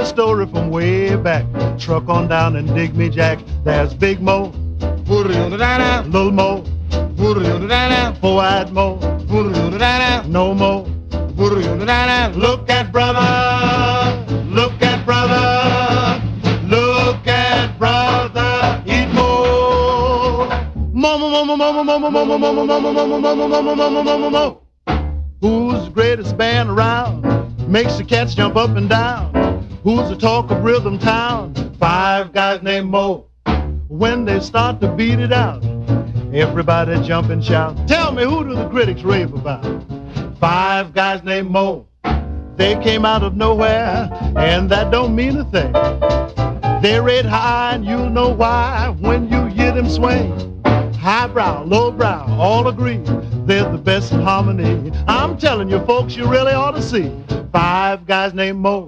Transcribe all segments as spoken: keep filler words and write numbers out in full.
a story from way back. Truck on down and dig me, Jack. There's Big Mo, Little Mo, Four-Eyed Mo, No Mo. Look at brother, look at brother, look at brother, eat mo. Mama, mama, mama, mama, mama, mama, mama, mama, mama, mama, mama, mama, mama. Who's the greatest band around? Makes the cats jump up and down. Who's the talk of Rhythm Town? Five guys named Mo. When they start to beat it out, everybody jump and shout. Tell me, who do the critics rave about? Five guys named Mo. They came out of nowhere, and that don't mean a thing. They rate high, and you'll know why when you hear them swing. Highbrow, lowbrow, all agree they're the best in harmony. I'm telling you, folks, you really ought to see Five guys named Mo.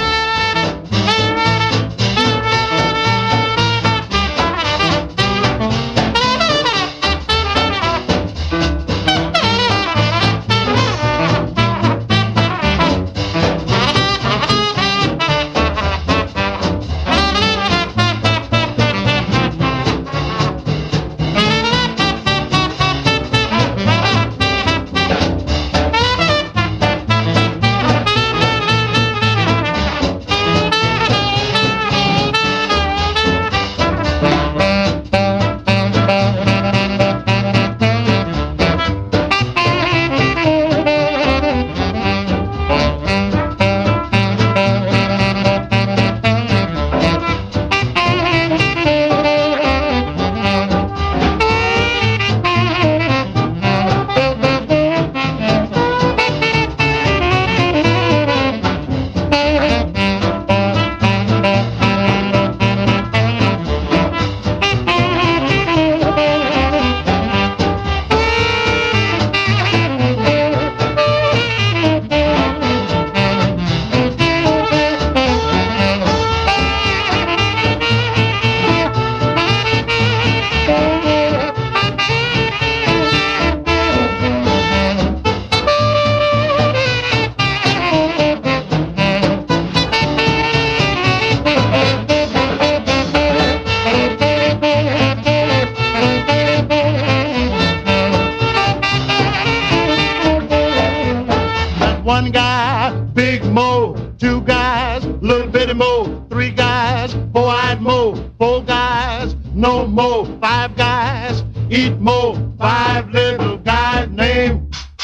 One guy, Big Mo. Two guys, Little Bitty Mo. Three guys, Four-Eyed Mo. Four guys, No Mo. Five guys, Eat Mo. Five little guys named